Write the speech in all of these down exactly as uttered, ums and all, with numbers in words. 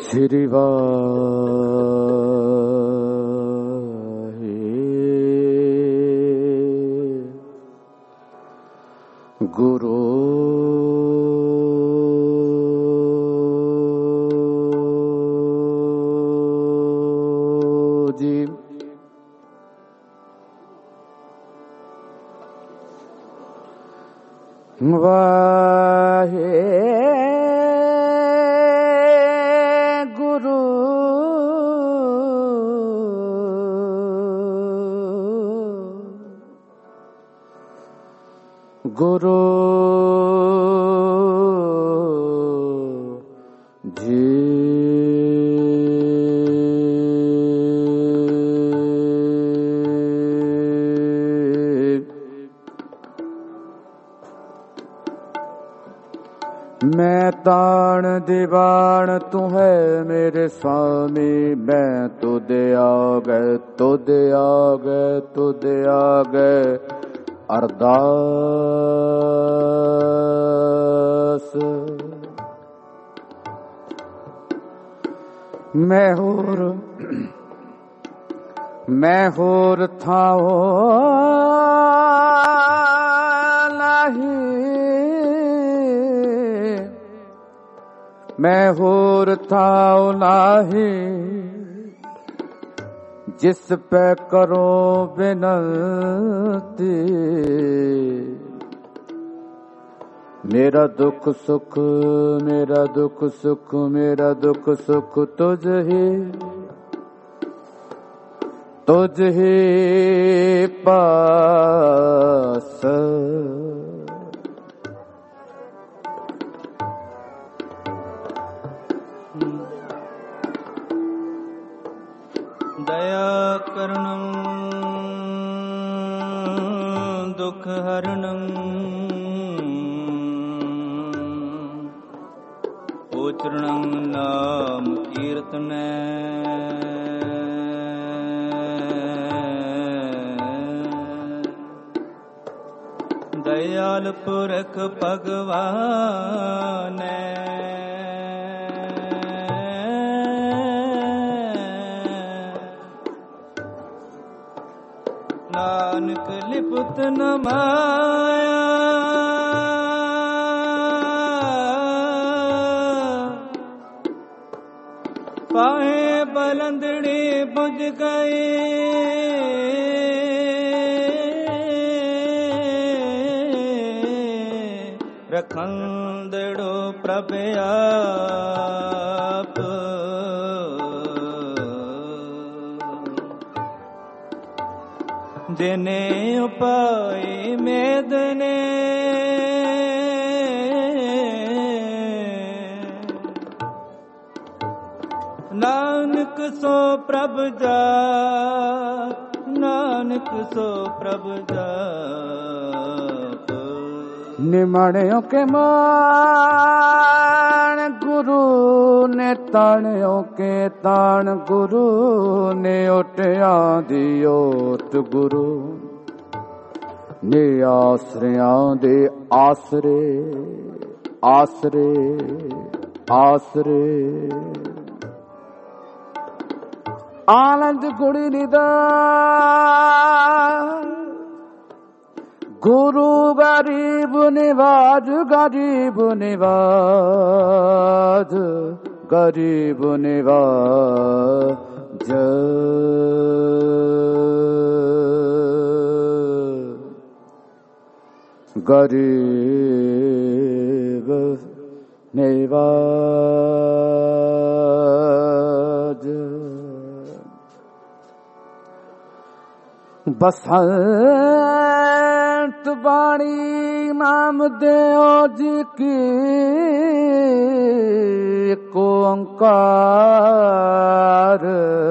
ਸ੍ਰੀ ਵਾਹਿਗੁਰੂ ਜੀ। ਵਾਹਿਗੁਰੂ ਗੁਰੂ ਜੀ। मैं ताण दीवान तू है मेरे स्वामी, मैं तुद आ गए तुद आ गए तुद आ गए अरदास। मैं होर मैं होर थाओ नहीं, मैं होर थाओ नाही, जिस पे करो विनती। मेरा दुख सुख मेरा दुख सुख मेरा दुख सुख तुझ ही तुझ ही पास। दया करणं दुख हरणं उच्चारणं नाम कीर्तने। दयाल पुरख भगवान नानक लिपुत न माया। पाहे बलंदड़ी बुझ गई, रखंदड़ो प्रभ आप। जिने उपाय मेदने नानक सो प्रभ जाप, नानक सो प्रभ जाप। निमणियों के मान गुरु ने, ताणियों के ताण गुरु ने, ओटिया दी ओट गुरु ने, आसरियां दे आसरे आसरे आसरे। आनंद गुणी निदान गुरु गरीब निवाज, गरीब निवाज गरीब निवाज। गरीब निवाज। बसंत बाणी नाम देओ जी की, को ओंकार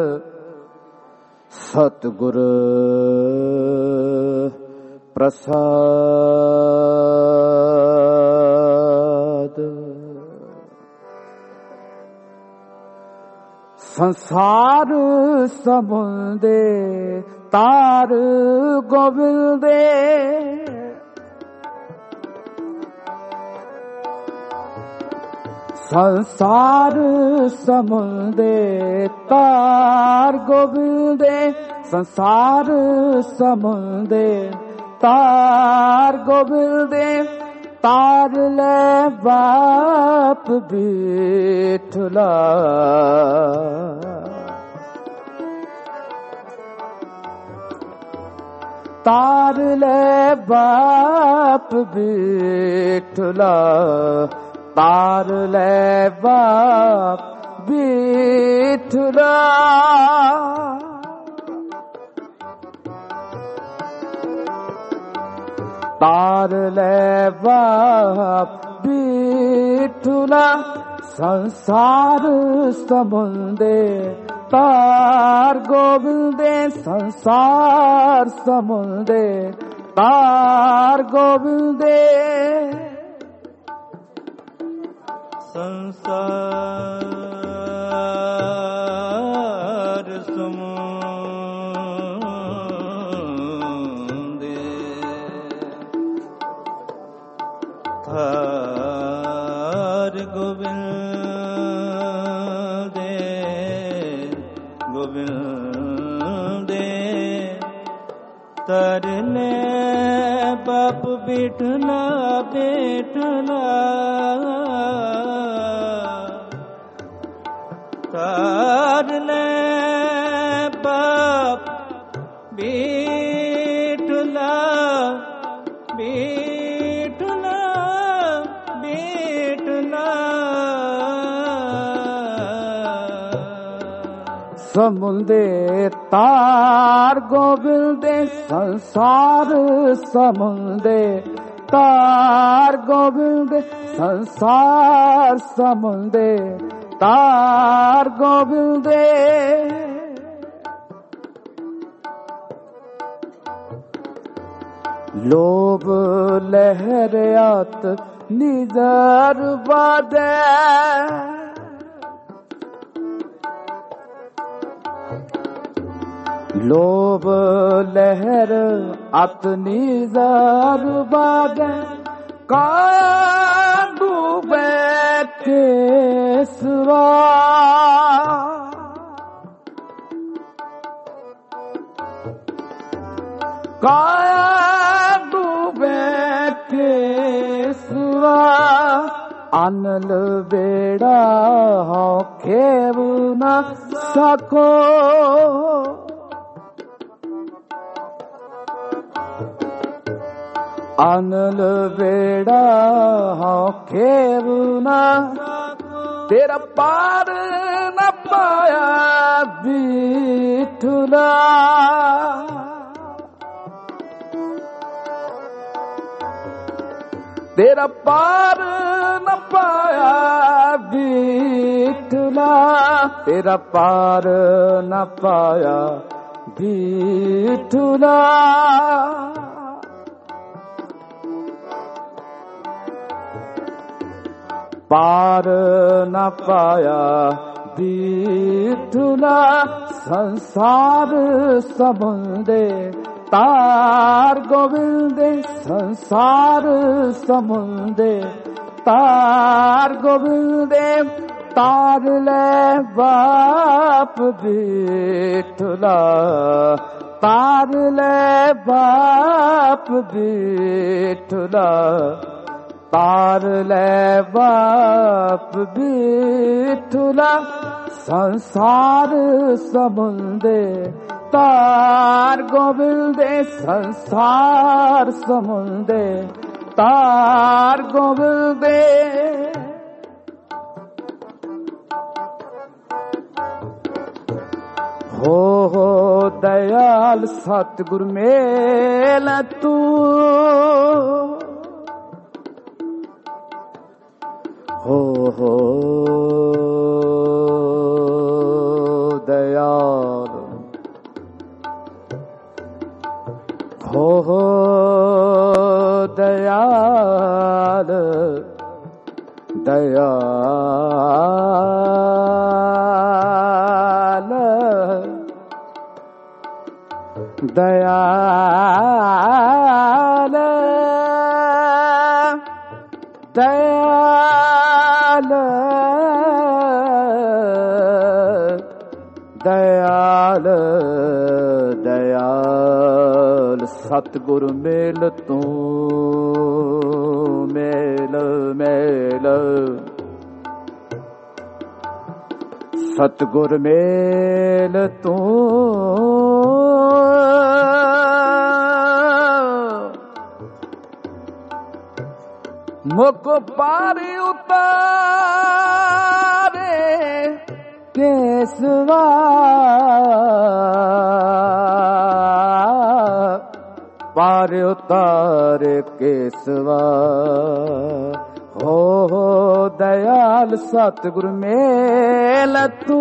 सतगुर प्रसाद। संसार समुंदे तार गोविंदे, संसार समुंदे तार गोविंदे संसार समुंदे तार गोविंदे तार ले बाप बिठला तार ले बाप बिठला तार ले बाप बिठला तार ले बाप बिठला संसार समुंदे तार गोविंदे संसार समुंदे तार गोविंदे संसार समुंदे तार गोविंदे गोविंदे तरने बाप बिठला बिठला तारने बाप बिठला बिठला बिठला समुंदे तार गोविंदे संसार समुंदे तार गोविंदे संसार समुंदे तार गोविंदे लोभ लहरियात निजर बादे लोभ लहर अतनी जार बागे का डूबे केसवा काया डूबे केसवा अनल बेड़ा हो खेव न सको अनल बेड़ा हो खेवना तेरा पार न पाया बिठला तेरा पार न पाया बिठला तेरा पार न पाया बिठला पार न पाया बिठला संसार समुंदे तार गोविंदे संसार समुंदे तार गोविंदे तार ले बाप बिठला तार ले बाप बिठला तार ले बाप बिठला संसार समुंदे तार गोविंदे संसार समुंदे तार गोविंदे हो हो दयाल सतगुर मेल तू हो हो दयाल हो हो दयाल दयाल दयाल दयाल दयाल दयाल सतगुर मेल तू मेल मेल सतगुर मेल तू मुख पार उतारे केसवा पार उतारे केसवा हो हो दयाल सतगुर मेल तू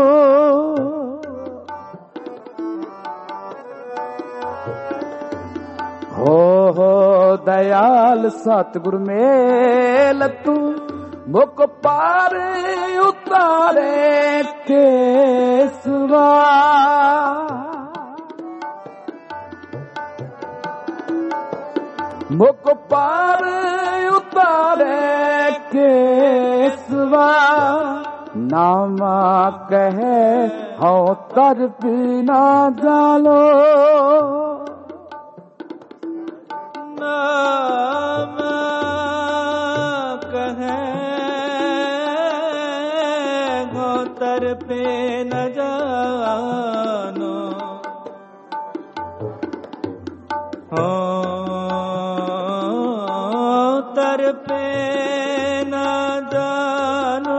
हो हो दयाल सतगुर मेल तू मुख पार उतारे केसवा मुख पार उतारे केसवा नामा कहे हो तर पीना जालो नाम कहे हो तर पे न जानो हो तर पे न जानो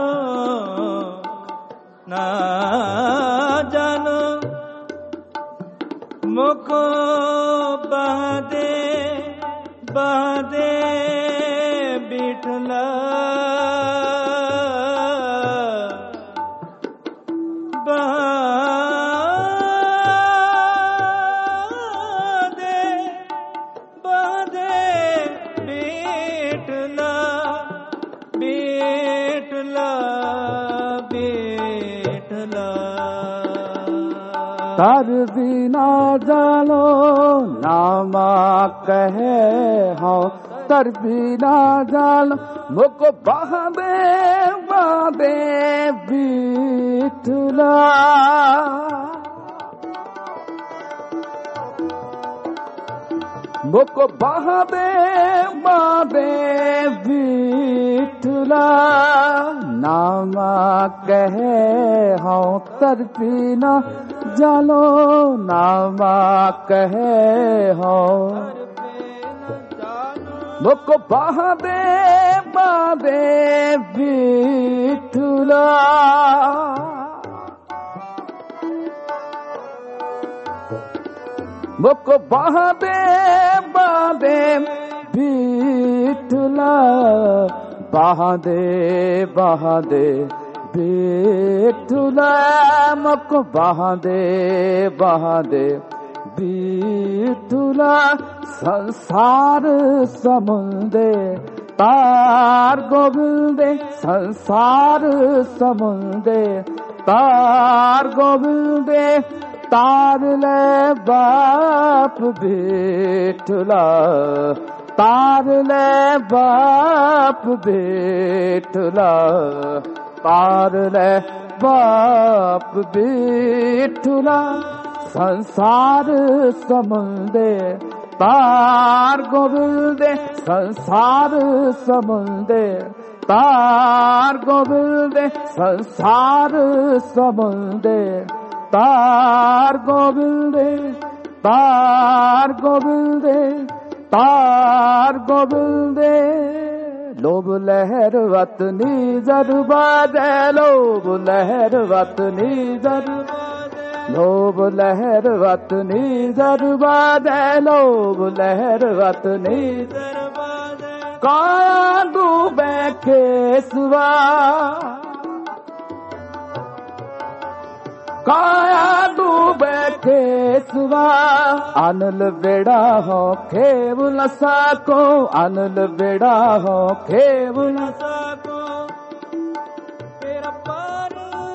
ना जानो मुख बहदे बहदे बिठला बहदे बहदे बिठला बिठला बिठला तर बिना जानो नामा कहे हो तर बिना जानो मुख बहदे बहदे बिठला मुख बहदे बहदे बिठला नामा कहे हो तर बिना जानो नामा कहे हो मुख बहदे बहदे बिठला मुख बहदे बहदे बिठला बहदे बहदे बिठला मुख बहदे बहदे बिठला संसार समुंदे तार गोविंदे संसार समुंदे तार गोविंदे तार ले बाप बिठला तार ले बाप बिठला तार ले बाप बिठला संसार समुंदे तार गोविंदे संसार समुंदे तार गोविंदे संसार समुंदे तार गोविंदे तार गोविंदे तार गोविंदे लोभ लहर वतनी जरबादे लोभ लहर वतनी जर लोभ लहर वतनी जरबादे लोभ लहर वतनी काया डूबे केसवा काया डूबे केसवा अनल बेड़ा हो खेवल साको अनल बेड़ा हो खेवल साको तेरा पार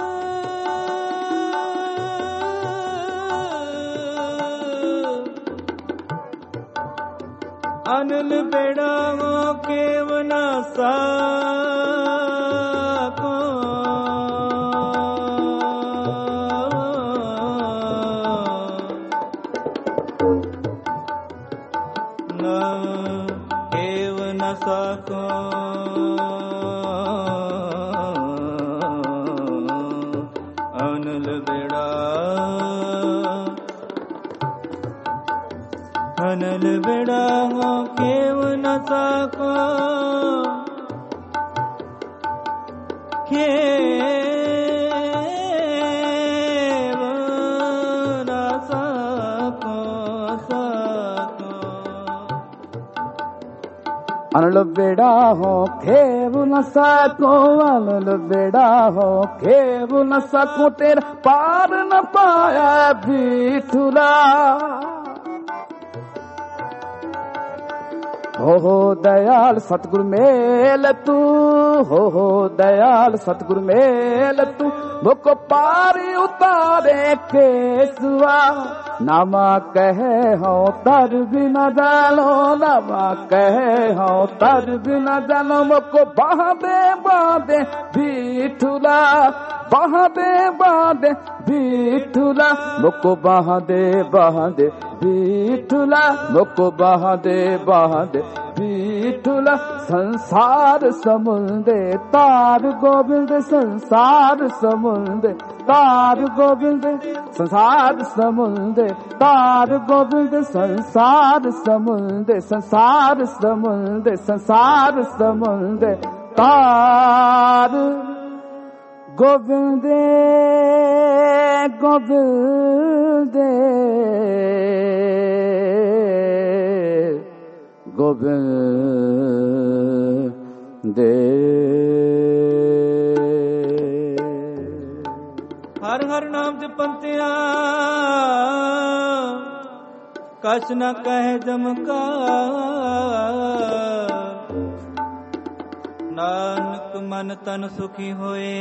अनल बेड़ा हो केवल साको साको अनल बेड़ा अनल बेड़ा हो केव न साको केव न साको साको अनल बेड़ा हो खेव न सको अनल बेड़ा हो खेव न सको तेरा पार न पाया बिठुला हो हो दयाल सतगुरु मेल तू हो हो दयाल सतगुरु मेल तू मुको पारी उतारे केसुआ नामा कहे हो तर भी न जानो नामा कहे हो तर भी न जानो मुको बांधे बांधे बिठुला बांधे बांधे बिठुला मुको बांधे बांधे बिठुला मुको बांधे बांधे बिठुला संसार समुंदे तार गोविंद संसार समुंदे तार गोविंद संसार समुंदे तार गोविंद संसार समुंदे संसार समुंदे संसार समुंदे तार गोविंद गोविंद गोविंद हर हर नाम जपंतिया कछ न कहे जमका नानक मन तन सुखी होए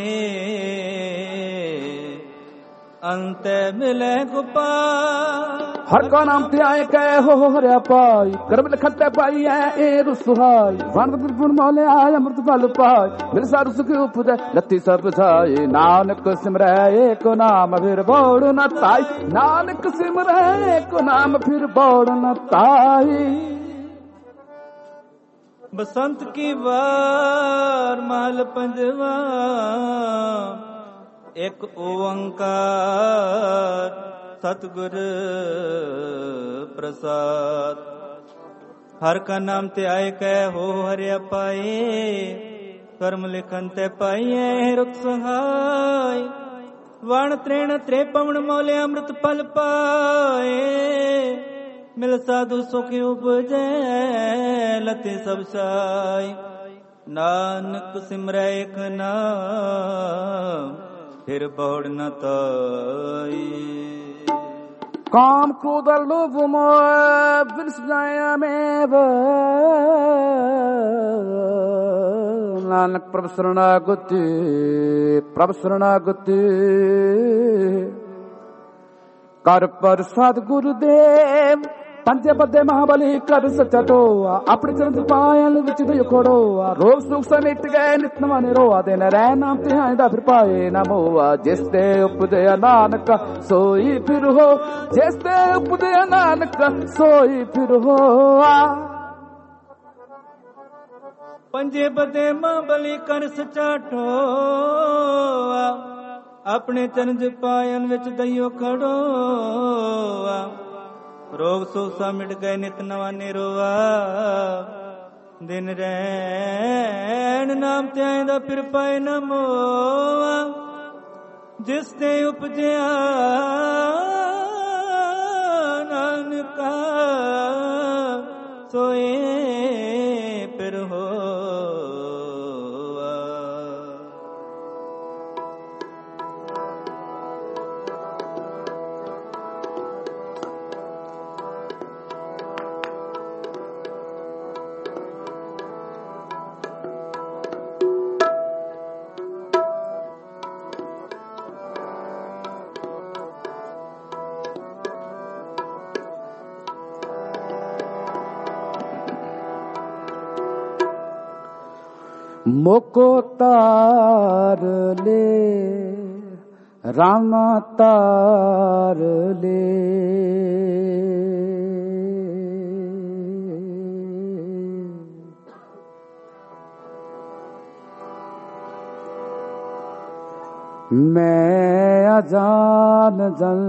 अंत मिले गोपाल हर का नाम ते आए कह हो हरिया पाई कर्म लिखते पाई है ए रुसहाई वन गुण मोले आय अमृत फल पाई मिल सारु सुख उपदे लत्ती सब छाई नानक सिमरै एक नाम फिर बोड़ न ताई नानक सिमरै एक नाम फिर बोड़ न ताई बसंत की बार महल पंजवा एक ओंकार सतगुर प्रसाद हर का नाम ते आए कह हो हरिया पाए कर्म लिखन ते पाइए रुख सहाय वण त्रेण त्रे पवन मोले अमृत फल पाए मिल साधु सुखी उपजे लते सब साई नानक सिमरै एक नाम फिर बौड़ न ताई काम क्रोध लोभ मोह विषय में नानक प्रभु शरणागति प्रभु शरणागति कर पर सतगुरु देव पंजे बदे महाबली कर सच्चा टोआ अपने चरण पायन विच दे खोड़ोआ रोग सुख समिट गए नित नवाने रोआ दिन रह नाम ते आंदा फिर पाए ना मोआ जिस ते उपदे नानक सोई फिर हो जिस ते उपदे नानक सोई फिर हो पंजे बदे महाबली कर सच्चा टोआ अपने चरण पायन विच दइयो खड़ोआ रोग सुख सा मिट गए नित नवा निरोआ दिन रैन नाम ते आंदा फिर पाए न मोआ जिस ते उपजया नानका सोए फिर हो मोको तार ले राम तार ले मैं अजान जल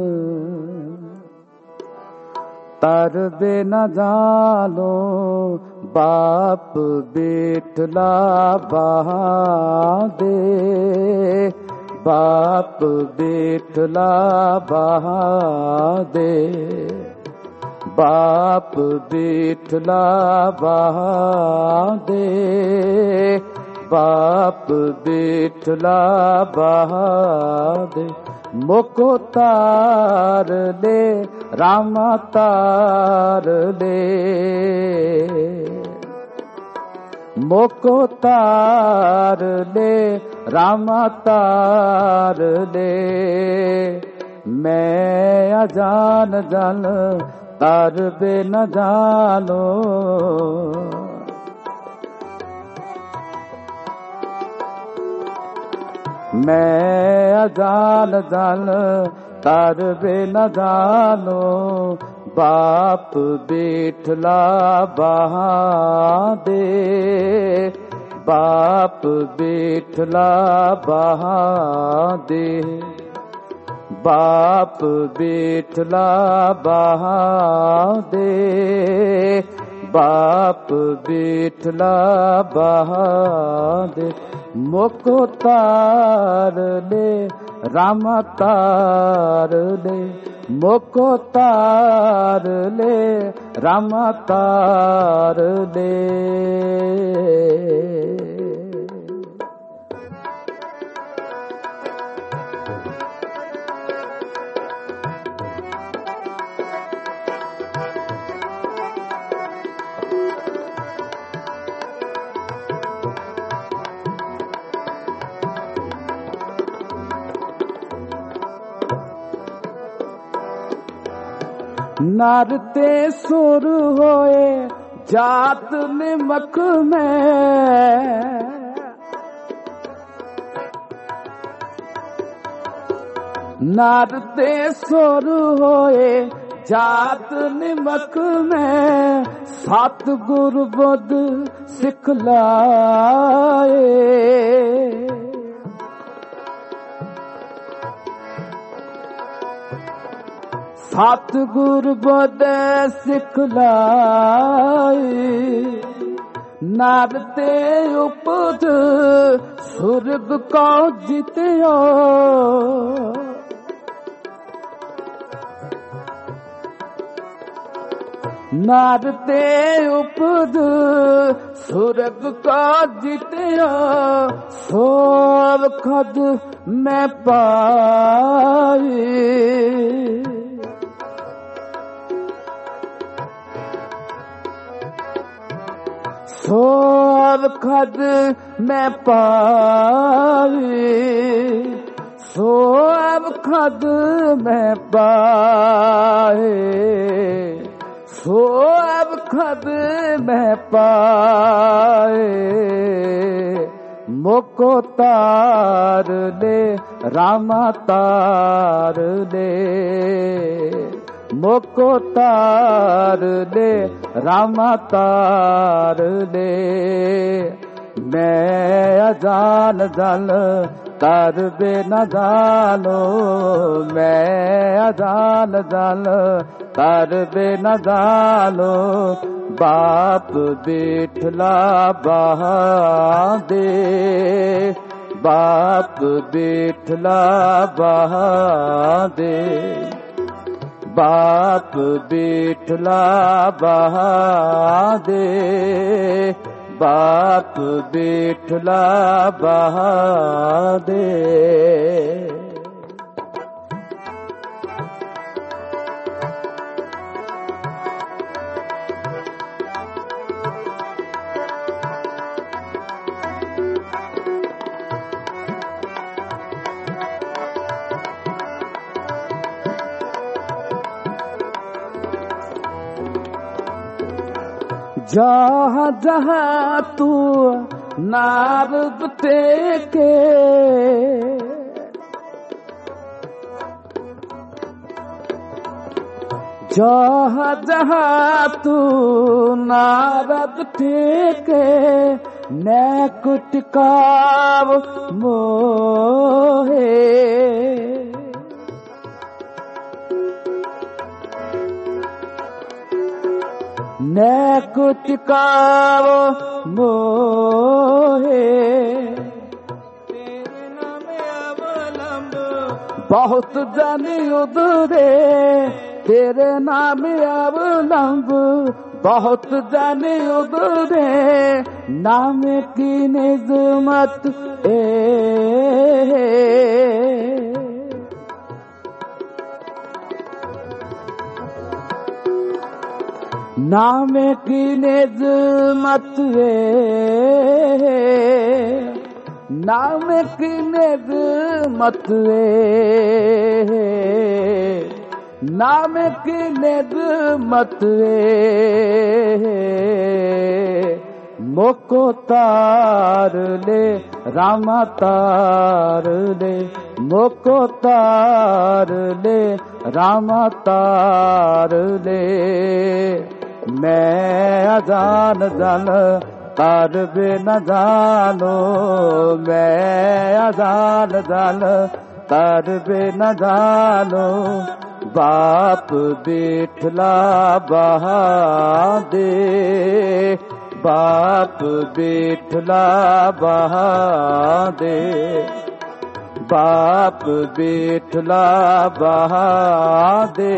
तर बे न जानो बाप बेटला बहादे बाप बेटला बहादे बाप बेटला बहादे बाप बेटला बहादे मोको तार ले रामा तार ले मोको तार ले रामा तार ले मैं अजान जल तार बे न जानो मैं अजान जल तार बे न जानो बाप बेटला बहादे बाप बेटला बहादे बाप बेटला बहादे बाप बेटला बहादे मोको तार ले रामा तार ले मोको तार ले रामा तार ले नर ते सुर होए जात निमक में नर ते सुर होए जात निमक में सतगुरु बुध सिखलाए सतगुर बुध सिखलाए नर ते उपद सुरग को जितियो नर ते उपद सुरग को जितियो सोव खद मैं पाई सोव खद मैं पाई सोव खद मैं पाए सोव खद मैं पाए मोको तार ले रामा तार ले मोको तार ले रामा तार ले मैं अजान जल तार बे न जानो मैं अजान जल तार बे न जानो बाप बेटला बहादे बाप बेटला बहादे बाप बेटला बहादे बाप बेटला बहादे जहाँ जहाँ तू नारद टेके जहाँ जहाँ तू नारद टेके नैक टिकाव मोहे नैक टिकाव मोहे तेरे नाम अवलंब बहुत जानी उदरे तेरे नाम अवलंब बहुत जानी उदरे नाम की निजमत ए नाम की निजमत ए नाम की निजमत ए नाम की निजमत ए मोको तार ले रामा तार ले मोको तार ले रामा तार ले मैं अजान जल तार बे न जानो मैं अजान जल तार बे न जानो बाप बिठला बहा दे बाप बिठला बहा दे बाप बिठला बहा दे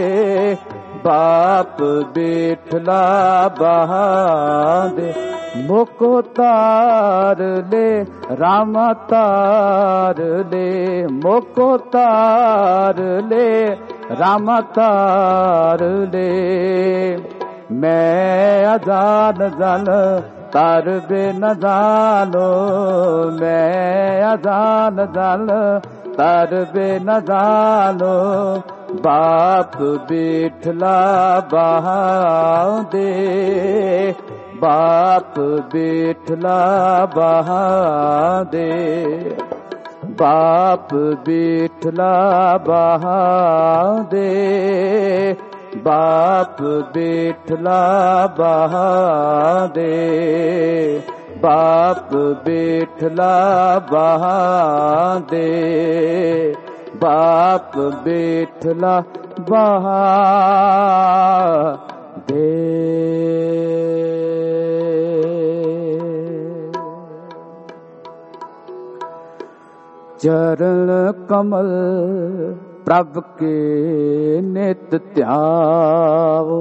बाप बिठला बहा दे मोको तार ले रामा तार ले मोको तार ले रामा तार ले मैं अजान जल तार बे न जानो मैं अजान जल तार बे न जानो बाप बिठला बहा दे बाप बिठला बहा दे बाप बिठला बहा दे बाप बिठला बहा दे बाप बिठला बहा दे बाप बिठला बहा दे चरण कमल प्रभ के नित ध्याव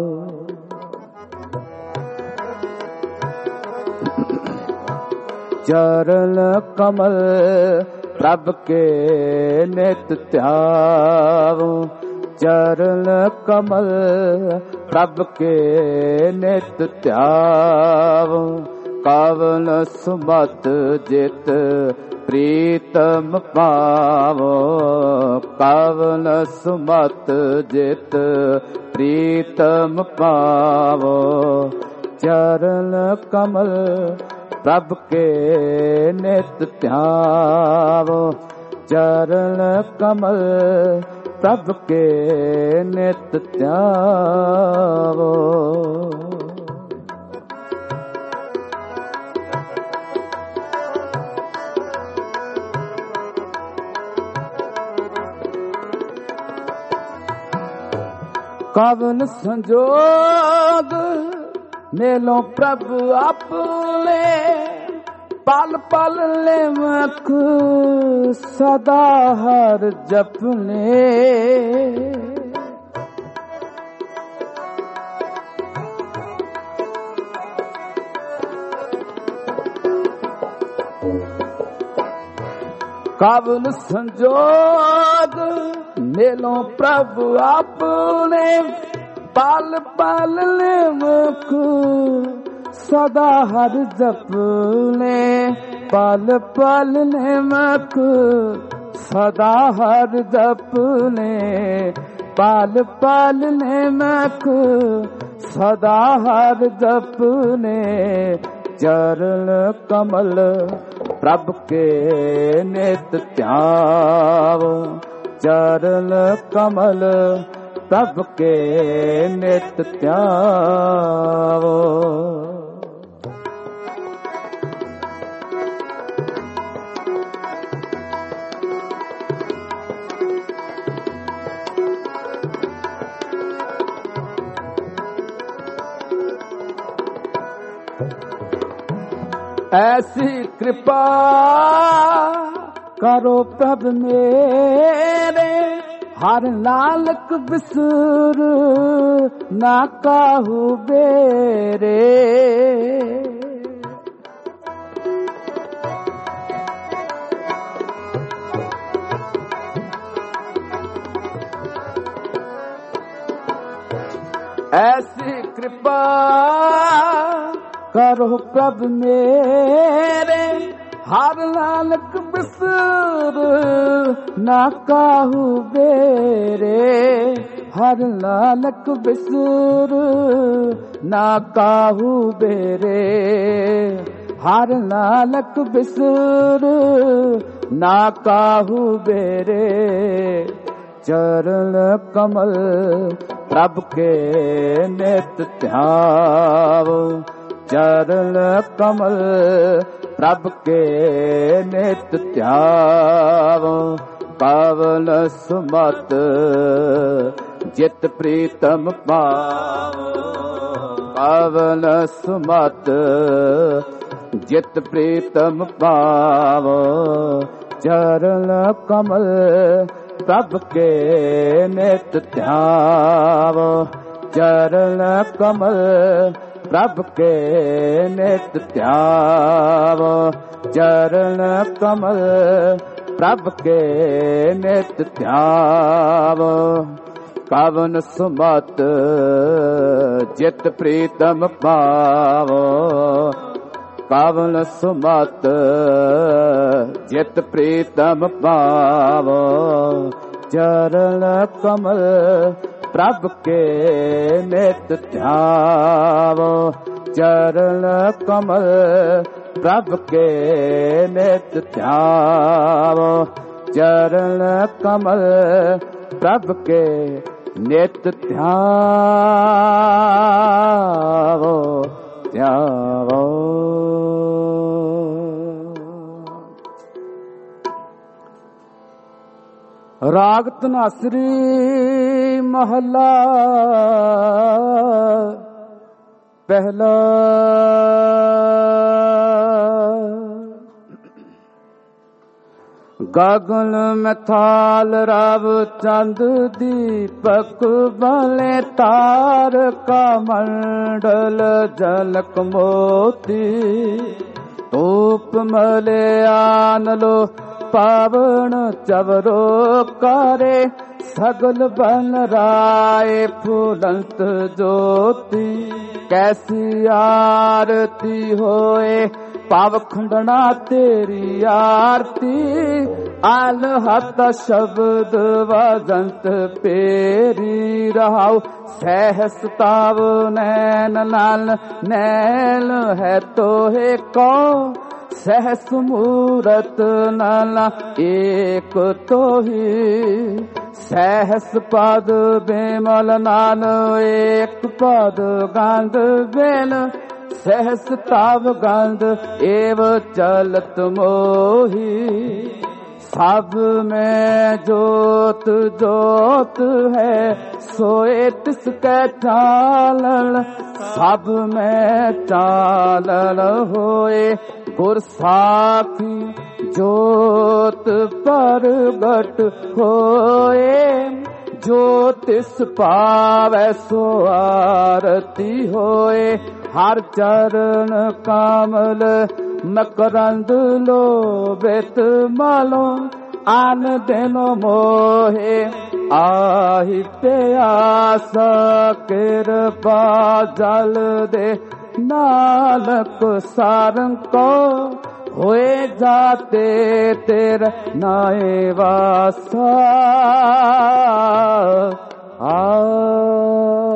चरण कमल प्रभ के नित ध्याव चरण कमल प्रभ के नित ध्याव कवन सुमत जित प्रीतम पावो कवन सुमत जित प्रीतम पावो चरण कमल प्रभ के नित ध्यावो चरण कमल प्रभ के नित ध्यावो कवन संजोग मेलो प्रभु अपने पल पल ले मख सदा हर जपने कवन संजोग मेलो प्रभु अपने पल पल ले मुख सदा हर जपने पल पल ले मुख सदा हर जपने पल पल ले मुख सदा हर जपने चरण कमल प्रभ के नित ध्यावो चरण कमल प्रभ के नित ध्यावो ऐसी कृपा करो प्रभ मेरे, हर लालक बिसर ना काहू बेरे। ऐसी कृपा करो प्रभ मेरे, हर लालक बिसर ना काहू बेरे। हर लालक बिसर ना काहू बेरे। हर लालक बिसर ना काहू बेरे। चरण कमल प्रभ के नित ध्यावो। चरण कमल प्रभ के नित ध्यावो। पावन सुमत जित प्रीतम पावो। पावन सुमत जित प्रीतम पावो। चरण कमल प्रभ के नित ध्यावो। चरण कमल प्रभ के नित ध्यावो। चरण कमल प्रभ के नित ध्यावो। पावन सुमत जित प्रीतम पावो। पावन सुमत जित प्रीतम पावो। चरण कमल प्रभ के नित ध्यावो। चरण कमल प्रभ के नित ध्यावो। चरण कमल प्रभ के नित ध्यावो। ध्यावो। राग धनासरी महला पहला। गगन में थाल रव चंद दीपक बले तार का मंडल झलक मोती। धूप मले आन लो पावन चवरो करे। सगल बन राय फूलंत ज्योति। कैसी आरती होए पाव खंडना तेरी आरती। आल हत शब्द वजंत पेरी रहाओ। सहस ताव नैन नाल नैल है तो है को। सहस मूरत नाला एक तो ही। सहस पद बेमल नाल एक पद गंध बेल। सहस ताव गंध एव चलत मोही। सब में जोत जोत है सोए तिसके चालल। सब में चालल होए गुर साखी जोत परगट होए। ज्योतिष पावै सो आरती होए। हर चरण कमल मकरंद लोभित मालो। आन दिन मोहे आहि प्यास कृपा जल दे। नानक सारंग को होए जाते तेरा नाए वासा। आ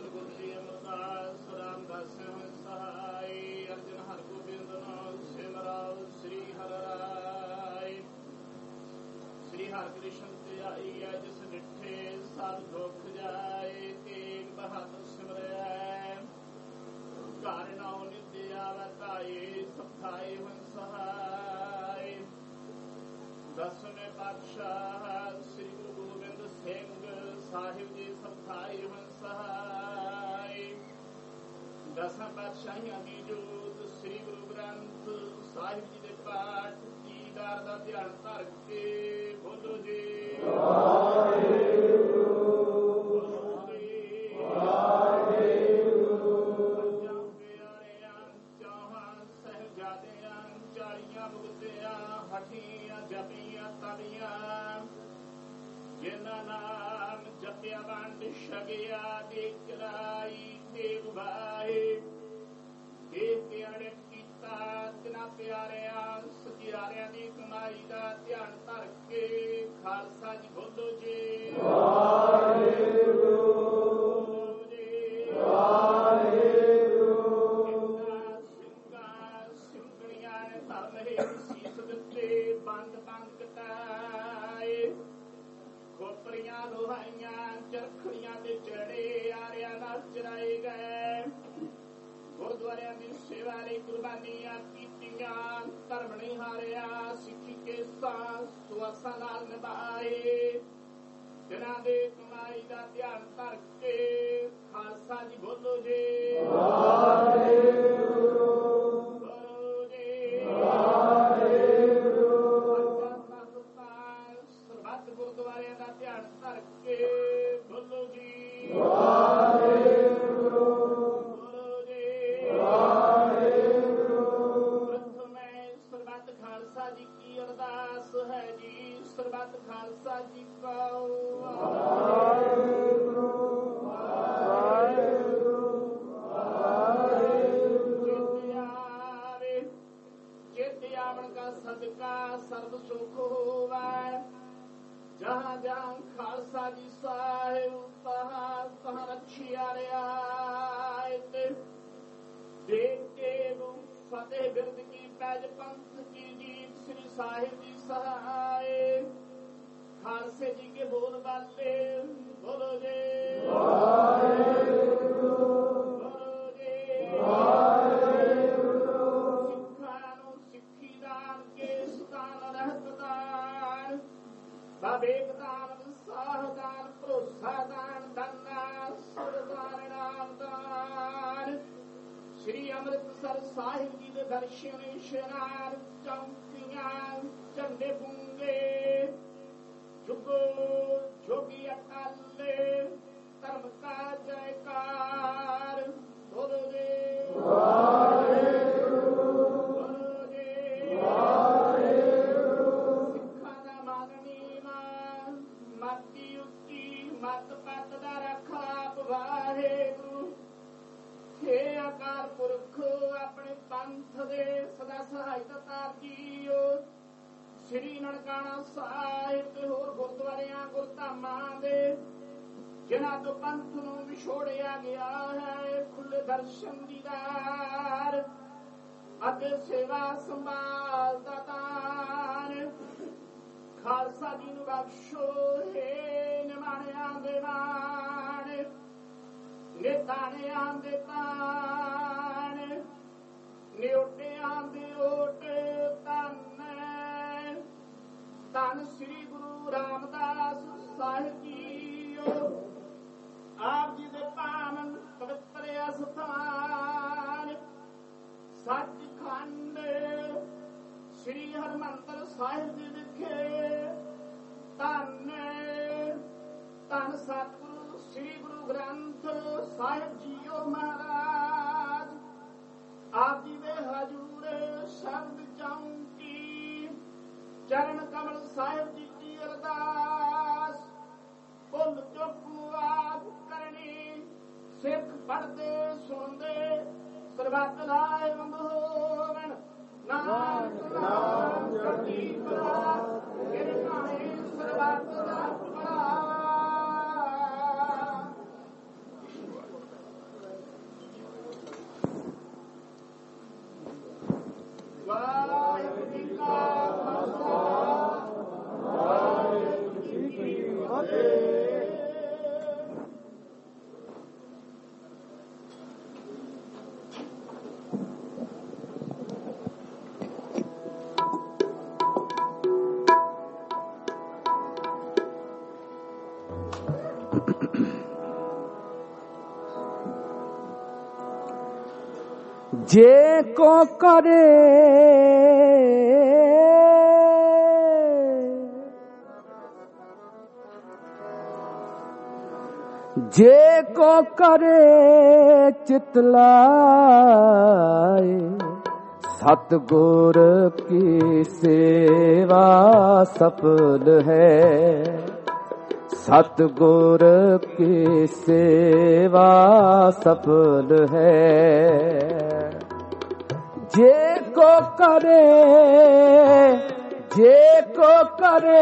रामदास सहाय अर्जुन हर गोविंद सिमरा। हर कृष्ण ते आई है जिस डिठे सब दुख जाए तेग बहादुर सिमरै घर नाउ नित्या वताए सफाई हुन सहाय दसवें पातशाह श्री गुरु गोबिंद सिंह साहिब जी सफाई हुन सहाय दसां पातशाहियां दी जोत श्री गुरु ग्रंथ साहिब जी दे पाठ दीदार दा ध्यान धर के बोलो जी ਪੰਜਾਂ ਪਿਆਰਿਆਂ ਚਾਹਾਂ ਸਹਿਬਜ਼ਾਦਿਆਂ ਚਾਲੀਆਂ ਮੁਕਤਿਆਂ ਹਠੀਆਂ ਜਪੀਆਂ ਤਵੀਆਂ ਜਿਨ੍ਹਾਂ ਨਾਮ ਜਪਿਆ ਵੰਡ ਛਕਿਆ ਦੇ ਚਲਾਈ ਤੇ ਉਭਾਏ ਇਹ ਪਿਆਰੇ ਕੀਤਾ ਤਿਨਾਂ ਪਿਆਰਿਆਂ ਸਚਿਆਰਿਆਂ ਦੀ ਕਮਾਈ ਦਾ ਧਿਆਨ ਧਰ ਕੇ ਖਾਲਸਾ ਜੀ ਬੋਲੋ ਜੀ ਵਾਹਿਗੁਰੂ ਜੀ ਵਾਹਿਗੁਰੂ ਸਿੰਘਾਂ ਸਿੰਘਣੀਆਂ ਨੇ ਧਰਮ ਹੇਠ ਸੀਸ ਦਿੱਤੇ ਬੰਦ ਬੰਦ ਕਟਾਏ ਖੋਪਰੀਆਂ ਲੋਹਾਈਆਂ ਚਰਖੜੀਆਂ ਤੇ ਚੜੇ ਆਰਿਆਂ ਨਾਲ ਚਰਾਏ ਗਏ ਗੁਰਦੁਆਰਿਆਂ ਦੀ ਸੇਵਾ ਲਈ ਕੁਰਬਾਨੀਆਂ ਕੀਤੀਆਂ ਧਰਮ ਨਹੀਂ ਹਾਰਿਆ ਸਿੱਖੀ ਕੇਸਾਂ ਸੁਆਸਾਂ ਨਾਲ ਨਿਭਾਏ ਜਿਨ੍ਹਾਂ ਦੇ ਕਮਾਈ ਦਾ ਧਿਆਨ ਧਰ ਕੇ ਖਾਲਸਾ ਜੀ ਬੋਲੋ ਜੀ ਵਾਹਿਗੁਰੂ ਬੋਲੋ ਜੀ ਵਾਹਿਗੁਰੂ ਸਰਬੱਤ ਗੁਰਦੁਆਰਿਆਂ ਦਾ ਧਿਆਨ ਧਰ ਕੇ ਬੋਲੋ ਜੀ ਵਾਹਿਗੁਰੂ ਸਰਬੱਤ ਖਾਲਸਾ ਜੀ ਕੀ ਅਰਦਾਸ ਹੈ ਜੀ ਸਰਬੱਤ ਖਾਲਸਾ ਜੀ ਕੋ ਵਾਹਿਗੁਰੂ ਵਾਹਿਗੁਰੂ ਵਾਹਿਗੁਰੂ ਚੇਤੇ ਆਵੇ ਚੇਤੇ ਆਵਣ ਕਾ ਸਦਕਾ ਸਰਬ ਸੁਖ ਹੋਵੇ ਜਹਾਂ ਜਹਾਂ ਖਾਲਸਾ ਜੀ ਸਾਹਿਬ ਤਹਾਂ ਤਹਾਂ ਰੱਖਿਆ ਰਿਆਇਤ ਦੇਖ ਕੇ ਫਤਿਹ ਬਿਰਦ ਕੀ ਪੈਜ ਪੰਥ ਕੀ ਜੀਤ ਸ੍ਰੀ ਸਾਹਿਬ ਜੀ ਸਹਾਏ ਖਾਲਸੇ ਜੀ ਕੇ ਬੋਲ ਬਾਲੇ ਬੋਲੋ ਜੀ ਵਾਹਿਗੁਰੂ ਬੋਲੋ ਜੀ ਵਾਹਿਗੁਰੂ ਸਿੱਖਾਂ ਨੂੰ ਸਿੱਖੀ ਦਾਨ ਕੇਸ ਦਾਨ ਰਹਿਤ ਦਾਨ ਬਾਬੇਕ ਦਾਨ ਵਿਸਾਹ ਦਾਨ ਭਰੋਸਾ ਦਾਨ ਦਾਨਾ ਸੁਰਦਾਨ ਨਾਮ ਦਾਨ श्री अमृतसर साहिब जी के दर्शन इशनान चौकियां झंडे पुंगे जुगो जोगी अकाले धर्म का जयकार बोलो जी बोलो जी सिखा दा माननी मान माती उच्ची मत पत दा रखा वाहेगुरु हे अकाल पुरख अपने पंथ दे सदा सहायता कीओ श्री ननकाना साहिब ते होर गुरुद्वारियां गुरधामां दे जिन्हां तो पंथ नूं विछोड़िया गया है खुले दर्शन दीदार अते सेवा संभाल दा दान खालसा जी नूं बख्शो हे निमाणियां दे नान निताणियां दे तान निउटियां दे ओट धन धन श्री गुरु रामदास साहिब जी आप जी दे पावन पवित्र अस्थान सचखंड श्री हरमंदर साहिब जी विखे धन धन सतगुरु श्री गुरु ग्रंथ साहिब जीओ महाराज आप जी दे हजूर शब्द चौंकी चरण कमल साहिब जी की अरदास भुल चुक माफ करनी सिख पढ़ते सुनते सरबत लाए होवन नाम नाम चढ़ती कला गिरनाए सरबत दा भला वाहिगुरू जी का खालसा वाहिगुरू जे को करे जे को करे चितलाए सतगुर की सेवा सफल है। सतगुर की सेवा सफल है। जे को करे जे को करे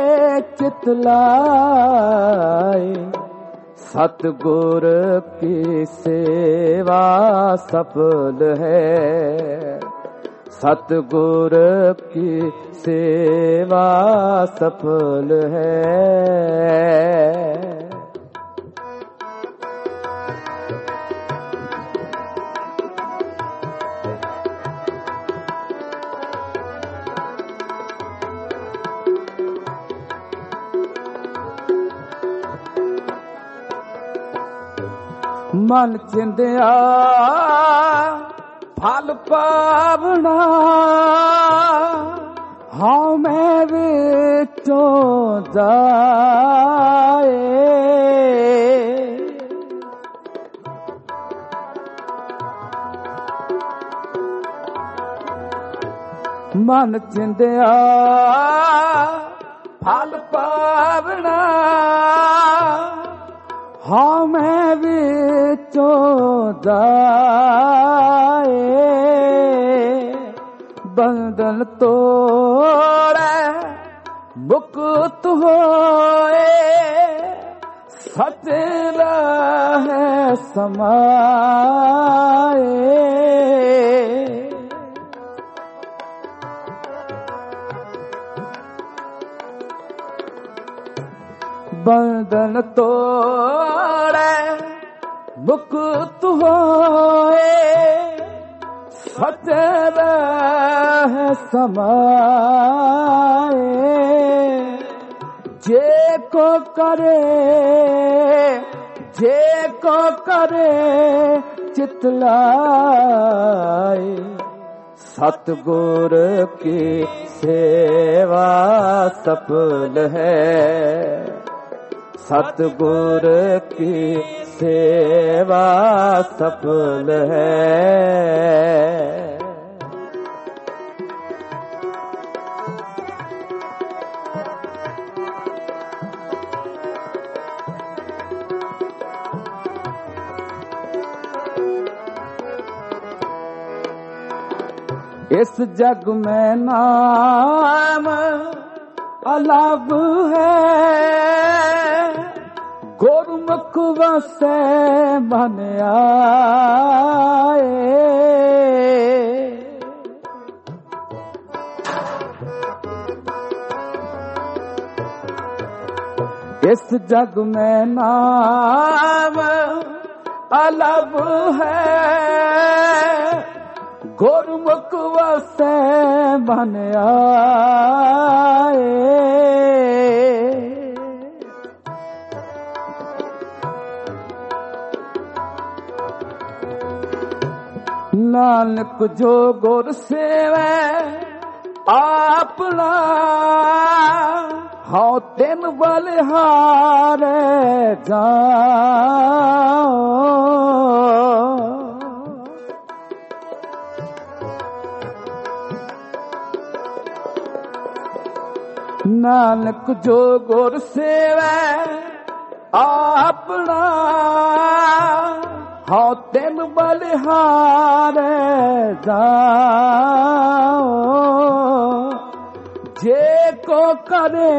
चितलाए सतगुर की सेवा सफल है। सतगुर की सेवा सफल है। मन चिंदिया फल पावना हाँ मैं विचों जाए। मन चिंदिया फल पावना हाँ मैं विचों जाए। बंधन तोड़े मुक्त होए सच रहे समाए। बंधन तोड़े मुक्त होए सच रहे समाए। जे को करे जे को करे चितलाए सतगुर की सेवा सफल है। सतगुर की सेवा सफल है। इस जग में नाम अलग है गुरमुख वसे मन आए। इस जग में नाम अलग है गुरमुख वसे मन आए। नानक जो गुर सेवै आपना हाँ तिन बलिहारे जाओ। नानक जो गुर सेवै आपना हाँ तिन बलिहारे जाओ। जे को करे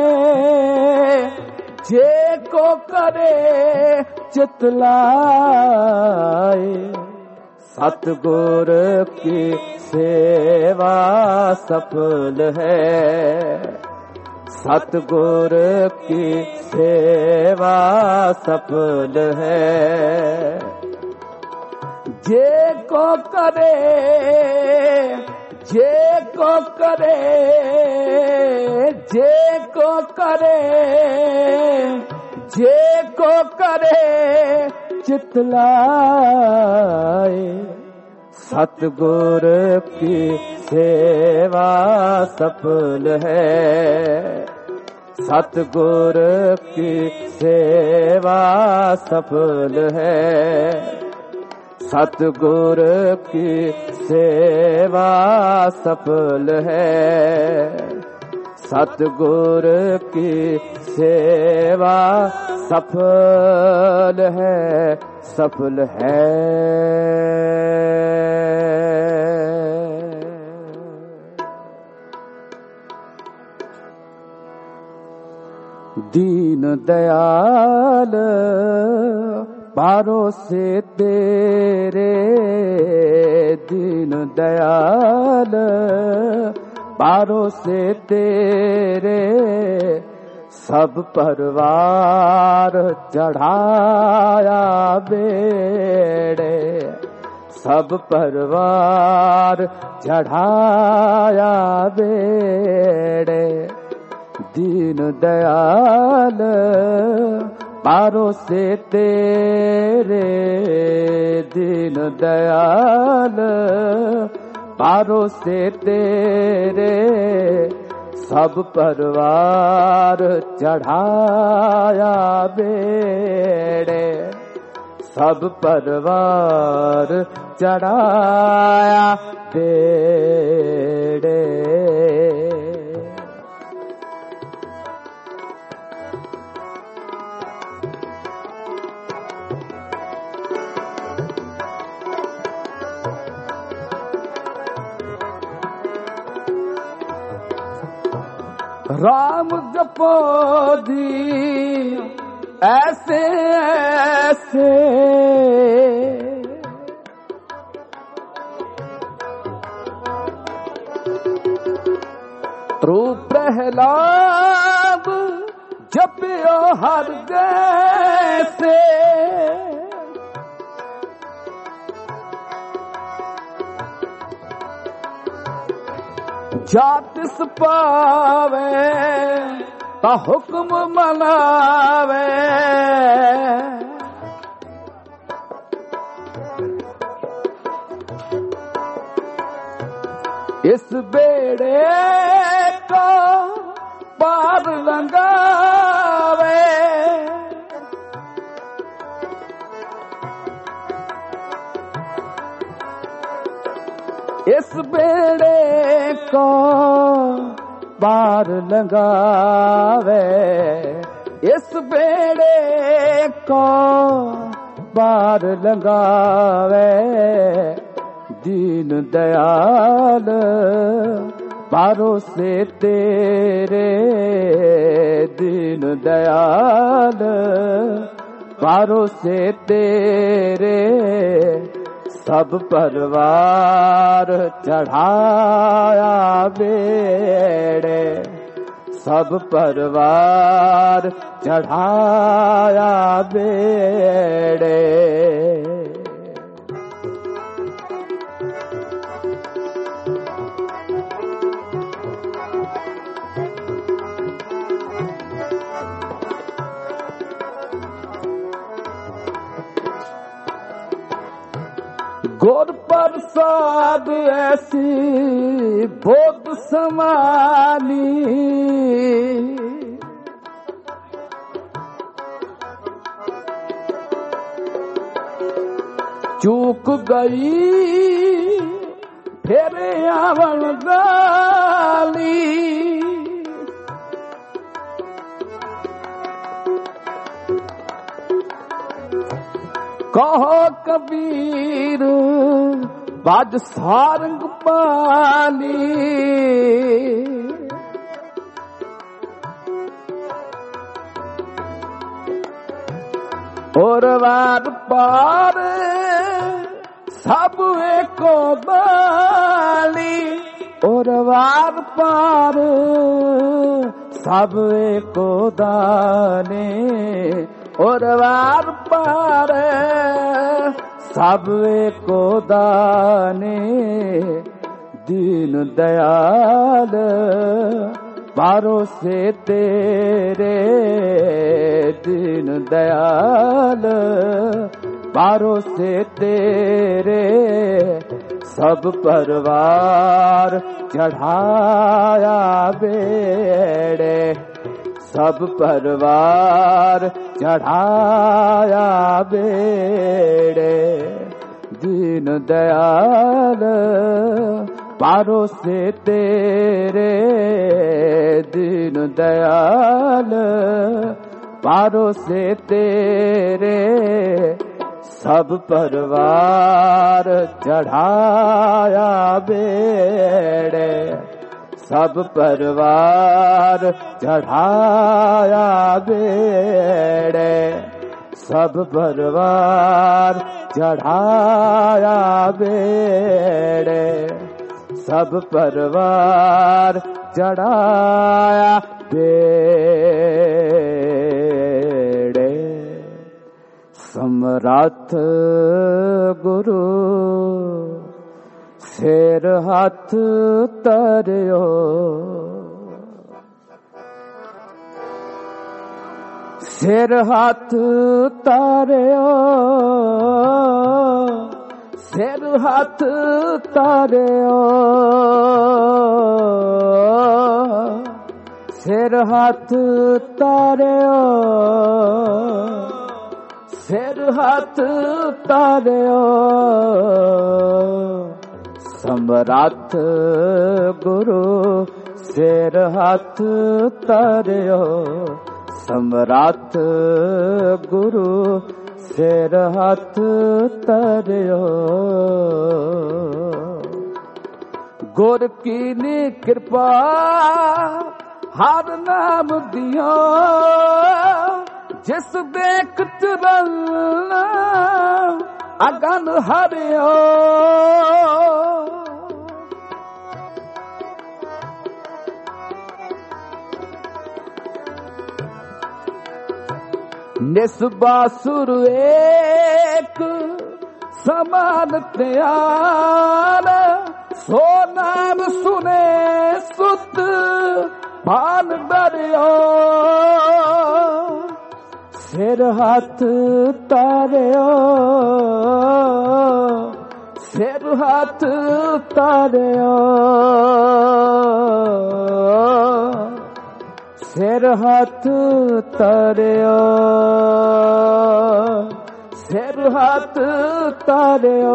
जे को करे चितलाए सतगुर की सेवा सफल है। सतगुर की सेवा सफल है। जे को करे जे को करे जे को करे जे को करे चितलाए सतगुर की सेवा सफल है, सतगुर की सेवा सफल है, सतगुर की सेवा सफल है, सतगुर की सेवा सफल है, सफल है। दीन दयाल भरोसे तेरे, दीन दयाल भरोसे तेरे, सब परवार चढ़ाया बेड़े, सब परवार चढ़ाया बेड़े, दीन दयाल भरोसे तेरे, दीन दयाल भरोसे तेरे, सब परवार चढ़ाया बेड़े, सब परवार चढ़ाया बेड़े। राम जपो जी ऐसे ऐसे, रूप प्रहलाद जपियो हर जैसे, जातिस पावे ता हुक्म मनावे, इस बेड़े का पार लंगावे, इस बेड़े को पार लगावे, इस बेड़े को पार लगावे, दीन दयाल भरोसे तेरे, दीन दयाल भरोसे तेरे, सब परवार चढ़ाया बेड़े, सब परवार चढ़ाया बेड़े। गुर प्रसाद ऐसी बोध समानी, चूक गई फिर आवन गाली, कहो कबीर बाज सारंग पाली, और वार पार सब एको बाली, और वार पार सब एको दाने, और वार पार सब एको दाने, दीन दयाल भरोसे तेरे, दीन दयाल भरोसे तेरे, सब परवार चढ़ाया बेड़े, सब परवार चढ़ाया बेड़े। दीन दयाल पारो से तेरे, दीन दयाल पारो से तेरे, सब परवार चढ़ाया बेड़े, सब परवार चढ़ाया बेड़े, सब परवार चढ़ाया बेड़े, सब परवार चढ़ाया बेड़े। समरथ गुरु सिर हाथ तरियो, सिर हाथ तारियो, सिर हाथ तारियो, सिर हाथ तारियो, सिर हाथ तारियो। समरथ गुरु सिर हाथ तारियो, समरथ गुरु सिर हाथ तारियो। गुर की नी कृपा हर नाम दियो, जिस देख चरण अगन हरियो। निस्बासुर एक समान त्यान, सो नाम सुने सुत भान डरियो। सिर हाथ तारियो, सिर हाथ तारियो, सिर हाथ तारियो, सिर हाथ तारियो।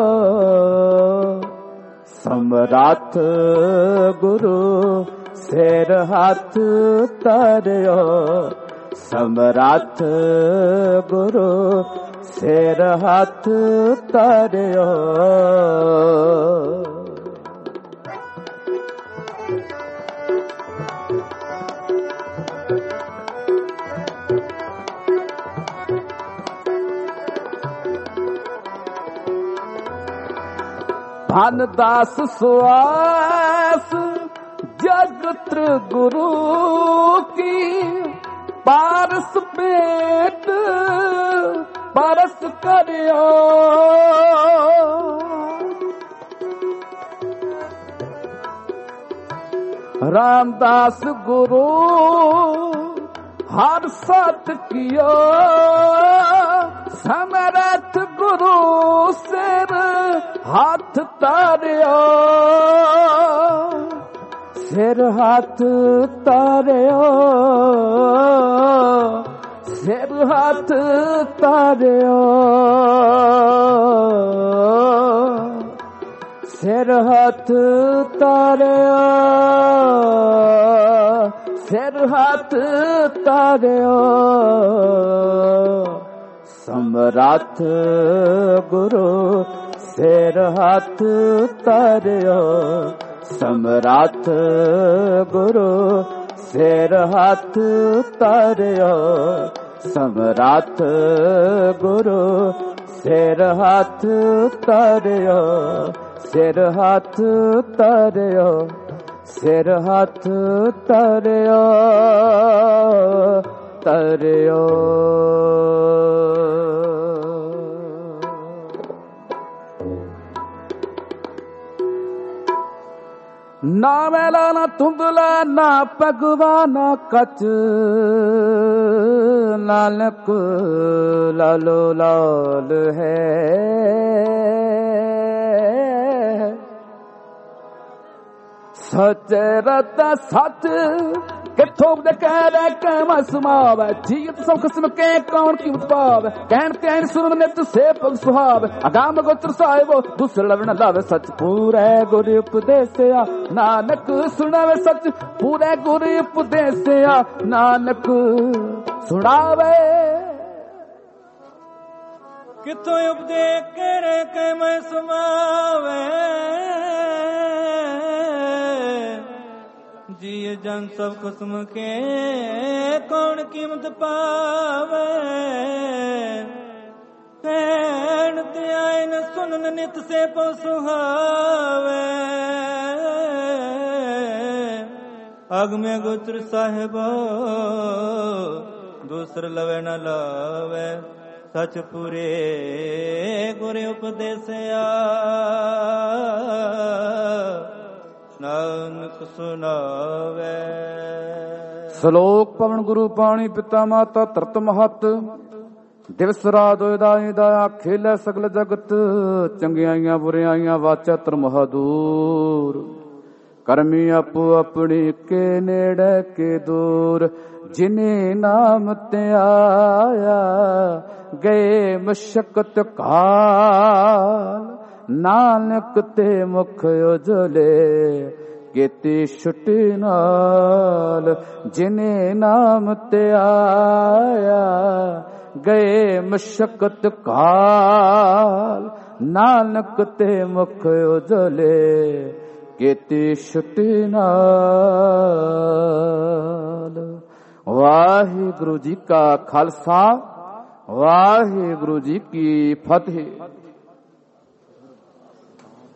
समरथ गुरु सिर हाथ तारियो, समरथ गुरु सिर हाथ तारियो। भानदास सुआस जगत गुरु की, पारस पेट परस करियो। रामदास गुरु हर सत कियो, समरथ गुरु सिर हाथ तारियो, सिर हाथ तारियो, सिर हाथ तारियो, सिर हाथ तारियो, सिर हाथ तारियो। समरथ गुरु सिर हाथ तारियो, समरथ गुरु सिर हाथ तारियो, समरथ गुरु सिर हाथ तारियो, सिर हाथ तारियो, सिर हाथ तारियो, तारियो। ना मैला ना तुंबला ना पगवा ना कच, नानक लालो लाल है। सच रता सच किथों दे कहदा कहमा समावे जीत सब किस्म के कौन कीमत पावे कहन कहन सुन नित से पग सुहावे अगाम गोत्र साहिबो दूसरे लवण लावे सच पूरे गुरु उपदेसिया नानक सुनावे सच पूरे गुरु उपदेसिया नानक सुनावे किथों उपदेश करे कहमा समावे जिय जन सब किस्म के कौन कीमत पावे कहन ते आयन सुनन नित से पसुहावे अग में गोत्र साहिबो दूसर लवे न लावे सच पूरे गुरु उपदेसिया नानक सुनावे। श्लोक पवन गुरु पाणी पिता माता तरत महत दिवस रात दाई दया खेले सगल जगत चंगियाइयां बुरियाइयां वाचा तर महादूर करमी आपो अपनी के नेड़े के दूर जिने नाम ते आया गए मशक्कत काल नानक ते मुख उजले केती छुट्टी नाल जिने नाम ते आया गए मशक्कत काल नानक ते मुख उजले केती छुट्टी नाल। वाहिगुरु जी का खालसा वाहिगुरु जी की फतेह।